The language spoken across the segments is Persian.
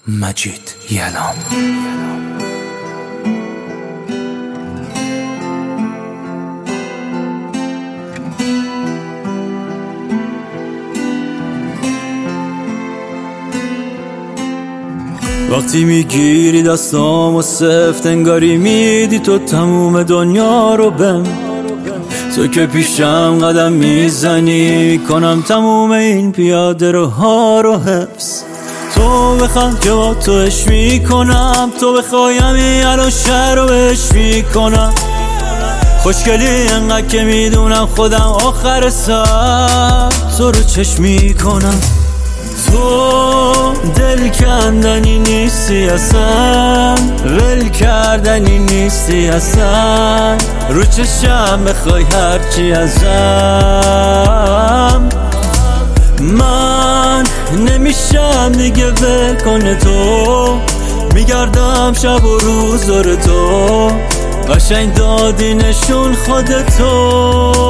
مجید یلام. وقتی میگیری دستام و سفت انگاری میدی تو تموم دنیا رو بهم. تو که پیشم قدم میزنی کنم تموم این پیاده روها رو حفظ. تو بخوام که با تو عشق میکنم، تو بخوایم این الان شهر رو بهش میکنم. خوشگلی انقدر که میدونم خودم آخر سر تو رو چشم میکنم. تو دل کندنی نیستی اصلا، ول کردنی نیستی اصلا. رو چشم بخوای هرچی ازم، من نمیشم دیگه ول کنه. تو میگردم شب و روز دور تو، قشنگ دادی نشون خودتو.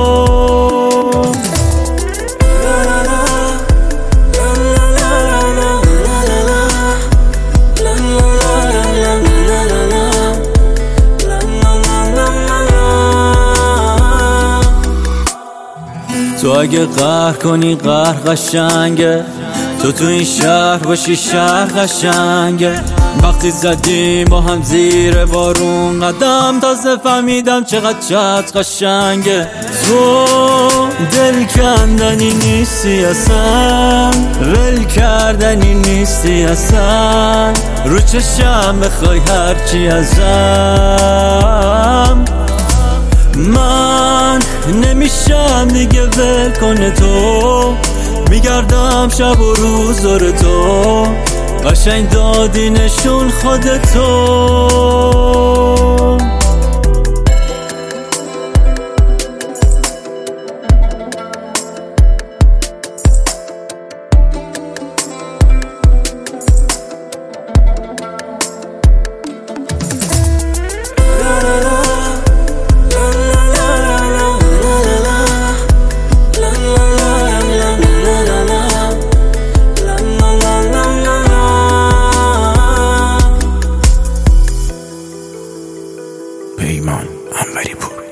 تو اگه قهر کنی قهر قشنگه، تو این شهر باشی شهر قشنگه. وقتی زدیم با هم زیر بارون قدم، تازه فهمیدم چقدر قشنگه. تو دل کندنی نیستی اصلا، ول کردنی نیستی اصلا. رو چشم بخوای هرچی ازم، من نمیشم دیگه ول کنه. تو میگردم شب و روز دور تو، قشنگ دادی نشون خودتو. پیمان انوری پور.